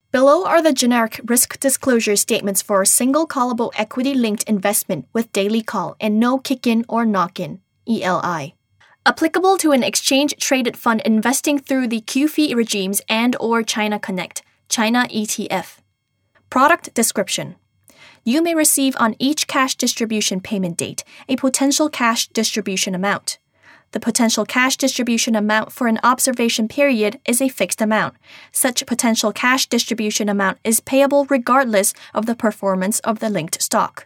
Below are the generic risk disclosure statements for a single callable equity-linked investment with daily call and no kick-in or knock-in, ELI. Applicable to an exchange-traded fund investing through the QFII regimes and/or China Connect, China ETF. Product description. You may receive on each cash distribution payment date a potential cash distribution amount. The potential cash distribution amount for an observation period is a fixed amount. Such potential cash distribution amount is payable regardless of the performance of the linked stock.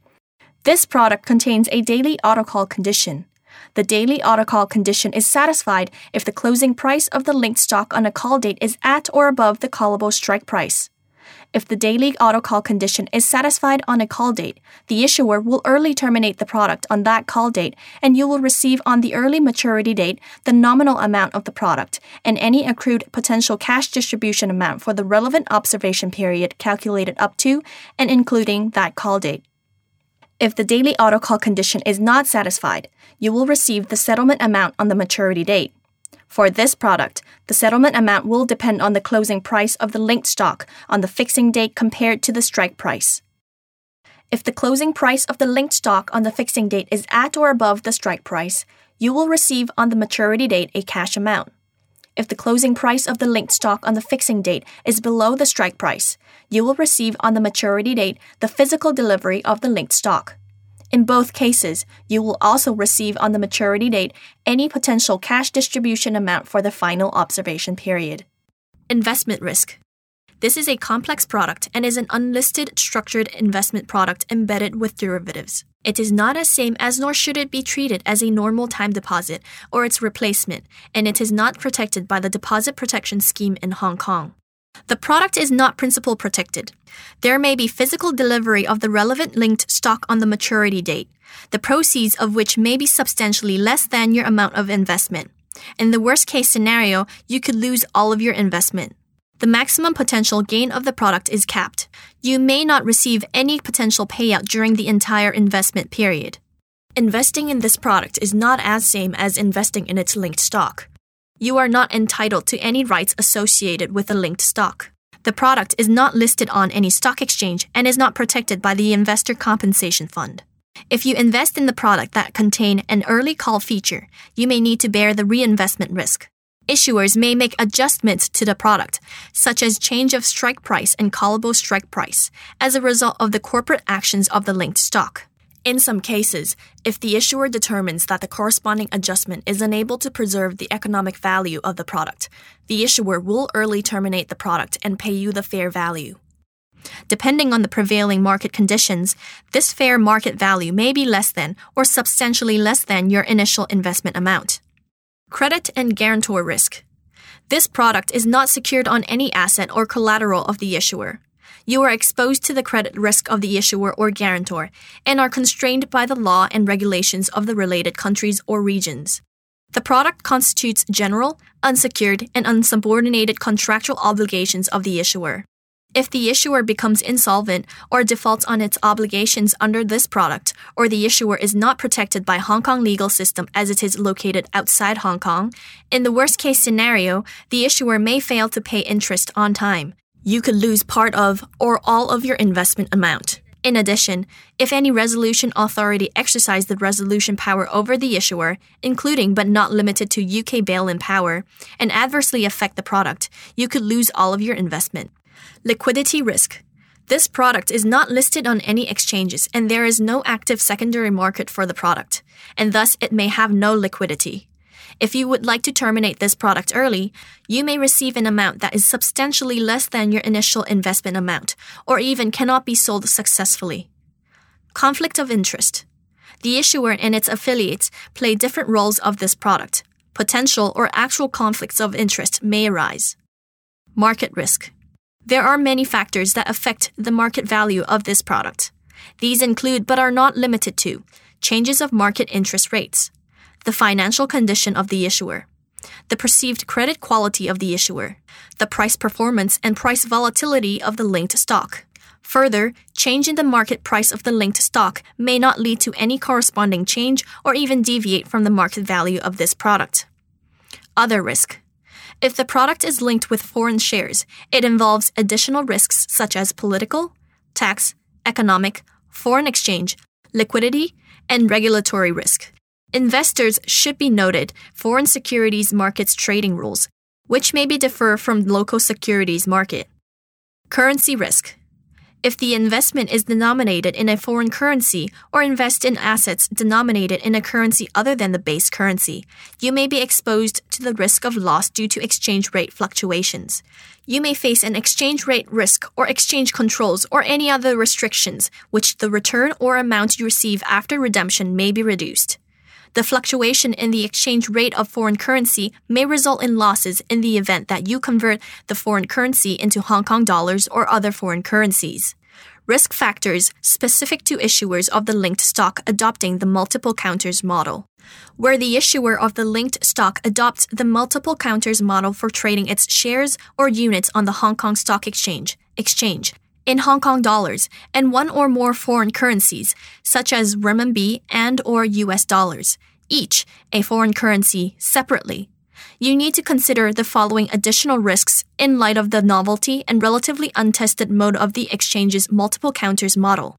This product contains a daily autocall condition. The daily autocall condition is satisfied if the closing price of the linked stock on a call date is at or above the callable strike price. If the daily autocall condition is satisfied on a call date, the issuer will early terminate the product on that call date, and you will receive on the early maturity date the nominal amount of the product and any accrued potential cash distribution amount for the relevant observation period calculated up to and including that call date. If the daily autocall condition is not satisfied, you will receive the settlement amount on the maturity date. For this product, the settlement amount will depend on the closing price of the linked stock on the fixing date compared to the strike price. If the closing price of the linked stock on the fixing date is at or above the strike price, you will receive on the maturity date a cash amount. If the closing price of the linked stock on the fixing date is below the strike price, you will receive on the maturity date the physical delivery of the linked stock. In both cases, you will also receive on the maturity date any potential cash distribution amount for the final observation period. Investment risk. This is a complex product and is an unlisted structured investment product embedded with derivatives. It is not as same as nor should it be treated as a normal time deposit or its replacement, and it is not protected by the Deposit Protection Scheme in Hong Kong. The product is not principal protected. There may be physical delivery of the relevant linked stock on the maturity date, the proceeds of which may be substantially less than your amount of investment. In the worst-case scenario, you could lose all of your investment. The maximum potential gain of the product is capped. You may not receive any potential payout during the entire investment period. Investing in this product is not as same as investing in its linked stock. You are not entitled to any rights associated with the linked stock. The product is not listed on any stock exchange and is not protected by the Investor Compensation Fund. If you invest in the product that contain an early call feature, you may need to bear the reinvestment risk. Issuers may make adjustments to the product, such as change of strike price and callable strike price, as a result of the corporate actions of the linked stock. In some cases, if the issuer determines that the corresponding adjustment is unable to preserve the economic value of the product, the issuer will early terminate the product and pay you the fair value. Depending on the prevailing market conditions, this fair market value may be less than or substantially less than your initial investment amount. Credit and guarantor risk. This product is not secured on any asset or collateral of the issuer. You are exposed to the credit risk of the issuer or guarantor and are constrained by the law and regulations of the related countries or regions. The product constitutes general, unsecured, and unsubordinated contractual obligations of the issuer. If the issuer becomes insolvent or defaults on its obligations under this product, or the issuer is not protected by Hong Kong legal system as it is located outside Hong Kong, in the worst-case scenario, the issuer may fail to pay interest on time. You could lose part of or all of your investment amount. In addition, if any resolution authority exercise the resolution power over the issuer, including but not limited to UK bail-in power, and adversely affect the product, you could lose all of your investment. Liquidity risk. This product is not listed on any exchanges and there is no active secondary market for the product, and thus it may have no liquidity. If you would like to terminate this product early, you may receive an amount that is substantially less than your initial investment amount, or even cannot be sold successfully. Conflict of interest. The issuer and its affiliates play different roles of this product. Potential or actual conflicts of interest may arise. Market risk. There are many factors that affect the market value of this product. These include but are not limited to changes of market interest rates, the financial condition of the issuer, the perceived credit quality of the issuer, the price performance and price volatility of the linked stock. Further, change in the market price of the linked stock may not lead to any corresponding change or even deviate from the market value of this product. Other risk. If the product is linked with foreign shares, it involves additional risks such as political, tax, economic, foreign exchange, liquidity, and regulatory risk. Investors should be noted foreign securities markets trading rules, which may differ from local securities market. Currency risk. If the investment is denominated in a foreign currency or invest in assets denominated in a currency other than the base currency, you may be exposed to the risk of loss due to exchange rate fluctuations. You may face an exchange rate risk or exchange controls or any other restrictions, which the return or amount you receive after redemption may be reduced. The fluctuation in the exchange rate of foreign currency may result in losses in the event that you convert the foreign currency into Hong Kong dollars or other foreign currencies. Risk factors specific to issuers of the linked stock adopting the multiple counters model. Where the issuer of the linked stock adopts the multiple counters model for trading its shares or units on the Hong Kong Stock Exchange in Hong Kong dollars and one or more foreign currencies, such as renminbi and/or US dollars, each a foreign currency separately. You need to consider the following additional risks in light of the novelty and relatively untested mode of the exchange's multiple counters model.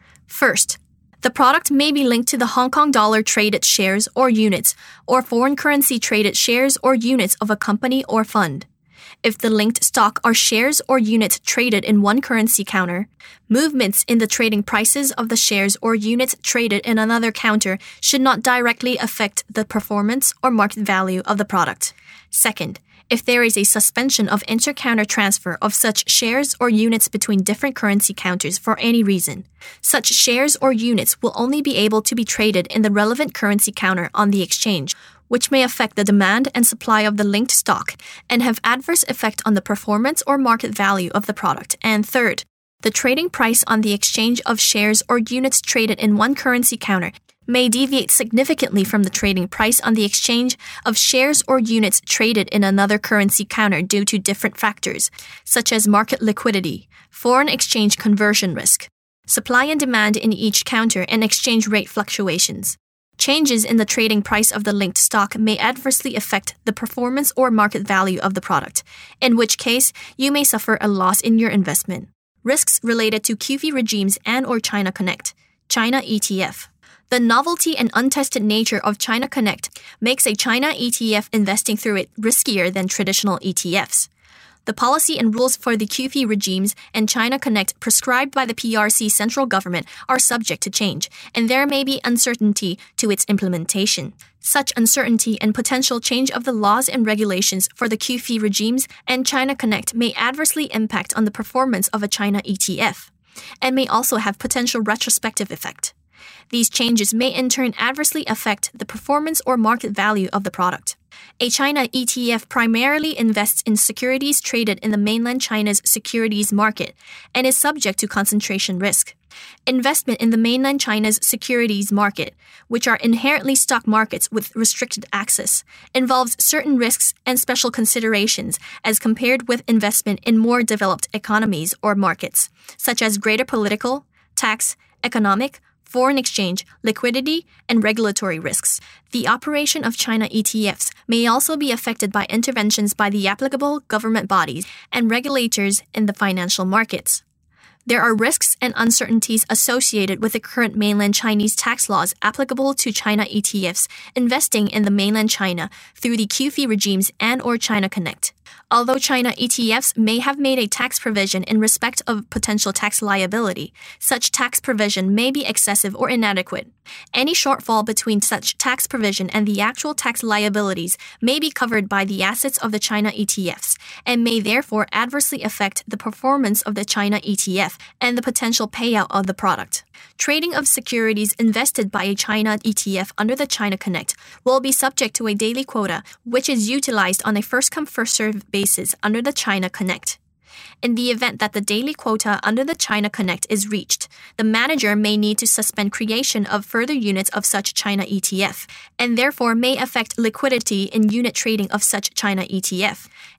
First, the product may be linked to the Hong Kong dollar traded shares or units or foreign currency traded shares or units of a company or fund. If the linked stock are shares or units traded in one currency counter, movements in the trading prices of the shares or units traded in another counter should not directly affect the performance or market value of the product. Second, if there is a suspension of inter-counter transfer of such shares or units between different currency counters for any reason, such shares or units will only be able to be traded in the relevant currency counter on the exchange, which may affect the demand and supply of the linked stock and have adverse effect on the performance or market value of the product. And third, the trading price on the exchange of shares or units traded in one currency counter may deviate significantly from the trading price on the exchange of shares or units traded in another currency counter due to different factors, such as market liquidity, foreign exchange conversion risk, supply and demand in each counter, and exchange rate fluctuations. Changes in the trading price of the linked stock may adversely affect the performance or market value of the product, in which case you may suffer a loss in your investment. Risks related to QFII regimes and/or China Connect, China ETF. The novelty and untested nature of China Connect makes a China ETF investing through it riskier than traditional ETFs. The policy and rules for the QFII regimes and China Connect prescribed by the PRC central government are subject to change, and there may be uncertainty to its implementation. Such uncertainty and potential change of the laws and regulations for the QFII regimes and China Connect may adversely impact on the performance of a China ETF, and may also have potential retrospective effect. These changes may in turn adversely affect the performance or market value of the product. A China ETF primarily invests in securities traded in the mainland China's securities market and is subject to concentration risk. Investment in the mainland China's securities market, which are inherently stock markets with restricted access, involves certain risks and special considerations as compared with investment in more developed economies or markets, such as greater political, tax, economic, foreign exchange, liquidity, and regulatory risks. The operation of China ETFs may also be affected by interventions by the applicable government bodies and regulators in the financial markets. There are risks and uncertainties associated with the current mainland Chinese tax laws applicable to China ETFs investing in the mainland China through the QFII regimes and/or China Connect. Although China ETFs may have made a tax provision in respect of potential tax liability, such tax provision may be excessive or inadequate. Any shortfall between such tax provision and the actual tax liabilities may be covered by the assets of the China ETFs and may therefore adversely affect the performance of the China ETF and the potential payout of the product. Trading of securities invested by a China ETF under the China Connect will be subject to a daily quota, which is utilized on a first-come, first-served basis under the China Connect. In the event that the daily quota under the China Connect is reached, the manager may need to suspend creation of further units of such China ETF, and therefore may affect liquidity in unit trading of such China ETF.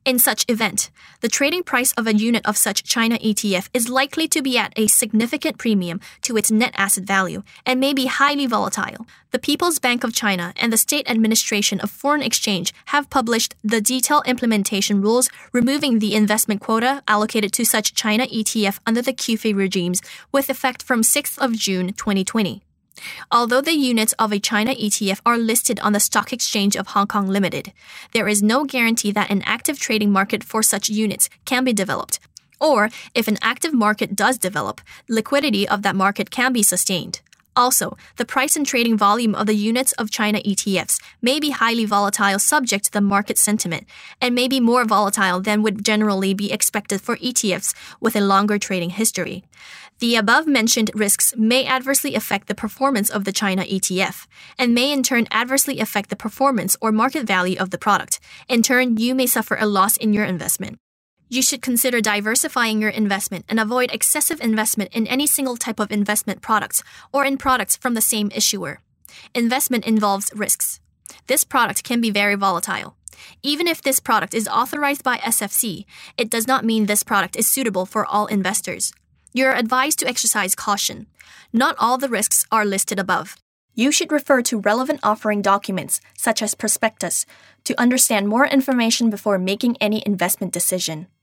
In such event, the trading price of a unit of such China ETF is likely to be at a significant premium to its net asset value and may be highly volatile. The People's Bank of China and the State Administration of Foreign Exchange have published the detailed implementation rules removing the investment quota allocated to such China ETF under the QFII regimes with effect from 6th of June 2020. Although the units of a China ETF are listed on the Stock Exchange of Hong Kong Limited, there is no guarantee that an active trading market for such units can be developed, or if an active market does develop, liquidity of that market can be sustained. Also, the price and trading volume of the units of China ETFs may be highly volatile subject to the market sentiment, and may be more volatile than would generally be expected for ETFs with a longer trading history. The above-mentioned risks may adversely affect the performance of the China ETF, and may in turn adversely affect the performance or market value of the product. In turn, you may suffer a loss in your investment. You should consider diversifying your investment and avoid excessive investment in any single type of investment products or in products from the same issuer. Investment involves risks. This product can be very volatile. Even if this product is authorized by SFC, it does not mean this product is suitable for all investors. You are advised to exercise caution. Not all the risks are listed above. You should refer to relevant offering documents, such as prospectus, to understand more information before making any investment decision.